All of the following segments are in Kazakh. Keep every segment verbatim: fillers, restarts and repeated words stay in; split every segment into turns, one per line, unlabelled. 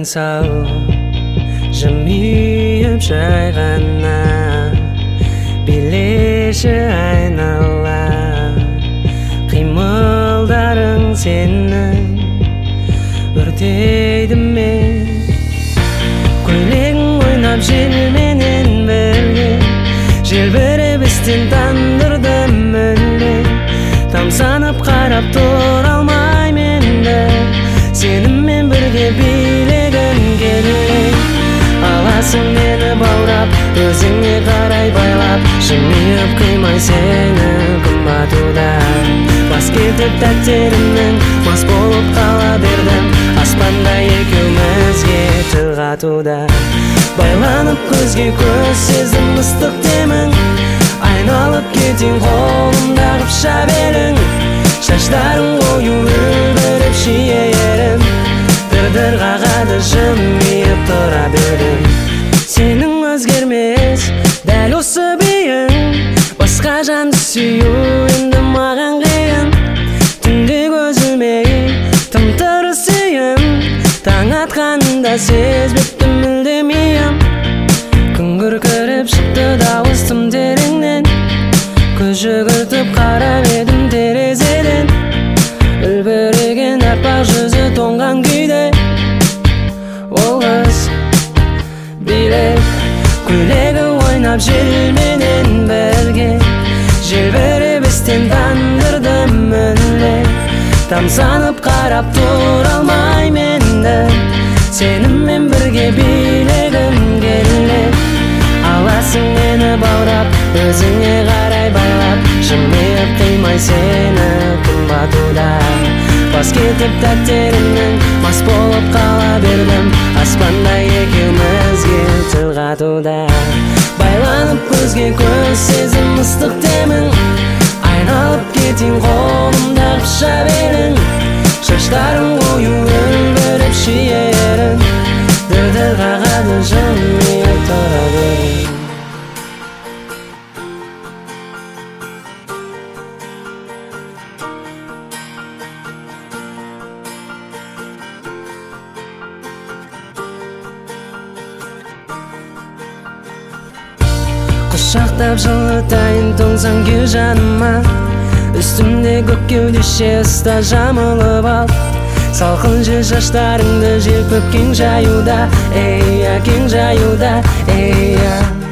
сау жымиып жай ғана билеші айнала қимылдарың сенің өртейді мен көйлегің ойнап желменен бірге желбіреп естен тандырды мүлде тамсанып қарап тұра алмаймын енді сеніммен бірге билегім келеді аласың мені баурап өзіңе қарай байлап жымиып қимай сені күн батуда бас кетіп тәттерімнің мас болып қала бердім аспанда екеумізге тіл қатуда байланып көзге көз сезім ыстық демің айналып кетең қолымда қыпша белің шаштарың ою үлбіріп шие ерін дір-дір қағады жымиып тұра бердім сенің өзгермес дәл осы биің басқа жанды сүю енді маған қиын түнде көзіме тым-тырыс үйім таң атқанында сезбеппін мүлде миым күн күркіреп шықты дауыс тым тереңнен көз жүгіртіп қарап едім терезеден үлбіреген аппақ жүзі тоңған күйде ол қыз билеп көйлегі ойнап желменен бірге желбіреп естен тандырды мүлде тамсанып қарап тұра алмаймын енді сеніммен бірге билегім келеді аласың мені баурап өзіңе қарай байлап жымиып қимай сені күн батуда бас кетіп тәттерімнің мас болып қала бердім аспанда екеумізге тіл қатуда байланып көзге көз сезім ыстық демің айналып кетең қолымда қыпша белің шаштарың ою үлбіріп шие ерін дір-дір қағады жымиып тұра бердім құшақтап жылытайын тоңсаң кел жаныма үстімде көк кеудеше ұста жамылып ал салқын жел шаштарыңды желпіп кең жаюда эйя кең жаюда эйя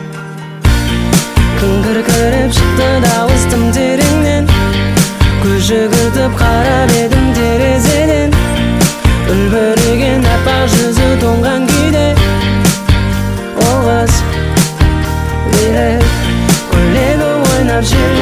күн күркіреп шықты дауыс тым тереңнен көз жүгіртіп қарап едім терезеден үлбіреген аппақ жүзі тоңған күйде ол қыз билеп көйлегі ойнап жүр